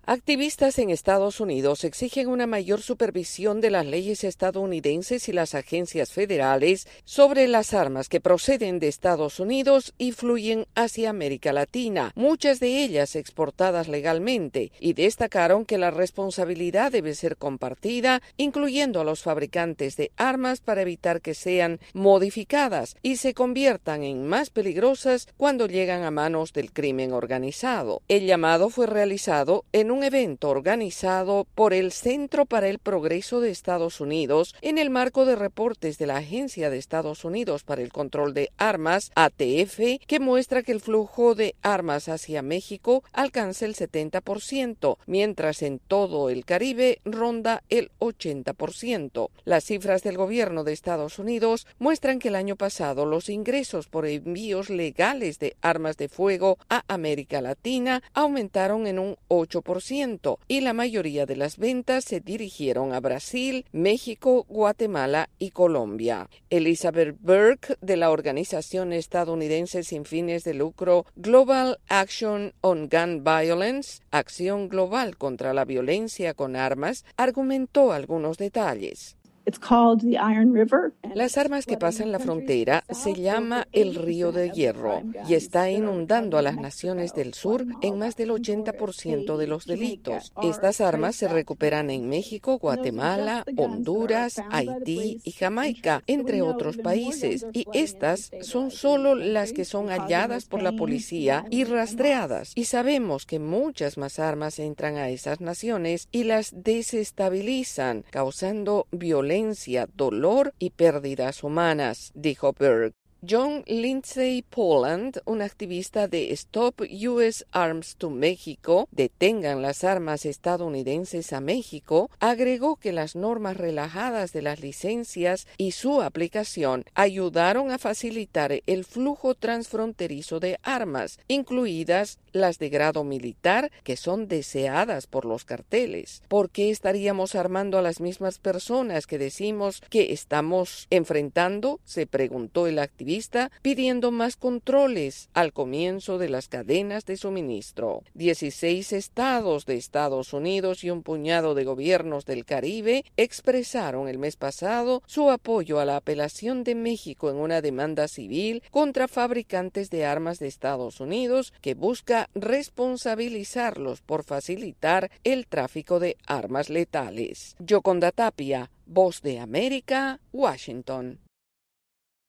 Activistas en Estados Unidos exigen una mayor supervisión de las leyes estadounidenses y las agencias federales sobre las armas que proceden de Estados Unidos y fluyen hacia América Latina, muchas de ellas exportadas legalmente, y destacaron que la responsabilidad debe ser compartida, incluyendo a los fabricantes de armas para evitar que sean modificadas y se conviertan en más peligrosas cuando llegan a manos del crimen organizado. El llamado fue realizado en un evento organizado por el Centro para el Progreso de Estados Unidos en el marco de reportes de la Agencia de Estados Unidos para el Control de Armas, ATF, que muestra que el flujo de armas hacia México alcanza el 70%, mientras en todo el Caribe ronda el 80%. Las cifras del gobierno de Estados Unidos muestran que el año pasado los ingresos por envíos legales de armas de fuego a América Latina aumentaron en un 8%, y la mayoría de las ventas se dirigieron a Brasil, México, Guatemala y Colombia. Elizabeth Burke, de la organización estadounidense sin fines de lucro Global Action on Gun Violence, Acción Global contra la Violencia con Armas, argumentó algunos detalles. Las armas que pasan la frontera se llama el Río de Hierro y está inundando a las naciones del sur en más del 80% de los delitos. Estas armas se recuperan en México, Guatemala, Honduras, Haití y Jamaica, entre otros países, y estas son solo las que son halladas por la policía y rastreadas. Y sabemos que muchas más armas entran a esas naciones y las desestabilizan, causando violencia, dolor y pérdidas humanas, dijo Berg. John Lindsay Poland, un activista de Stop US Arms to México, detengan las armas estadounidenses a México, agregó que las normas relajadas de las licencias y su aplicación ayudaron a facilitar el flujo transfronterizo de armas, incluidas las de grado militar, que son deseadas por los carteles. ¿Por qué estaríamos armando a las mismas personas que decimos que estamos enfrentando?, se preguntó el activista, pidiendo más controles al comienzo de las cadenas de suministro. 16 estados de Estados Unidos y un puñado de gobiernos del Caribe expresaron el mes pasado su apoyo a la apelación de México en una demanda civil contra fabricantes de armas de Estados Unidos que busca responsabilizarlos por facilitar el tráfico de armas letales. Yoconda Tapia, Voz de América, Washington.